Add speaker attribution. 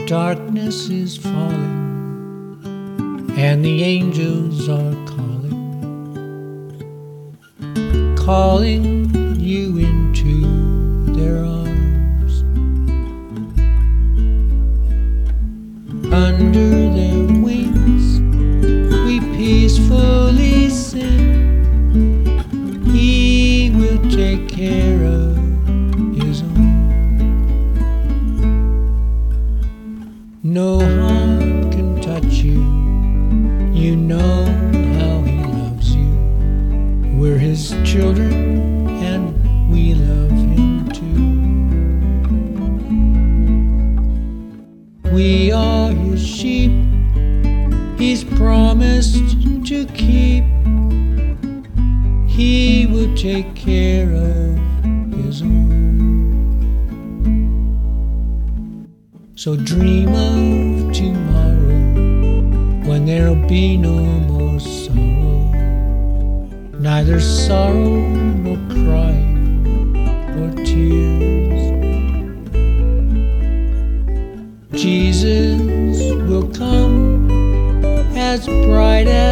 Speaker 1: darkness is falling, and the angels are calling you into their arms. Under their wings we peacefully sing. He will take care of his own. No harm can touch you. You know how he loves you. We're his children and we love him too. We are his sheep. He's promised to keep. He will take care of his own. So dream of tomorrow, when there'll be no more sorrow, neither sorrow nor crying or tears. Jesus will come as bright as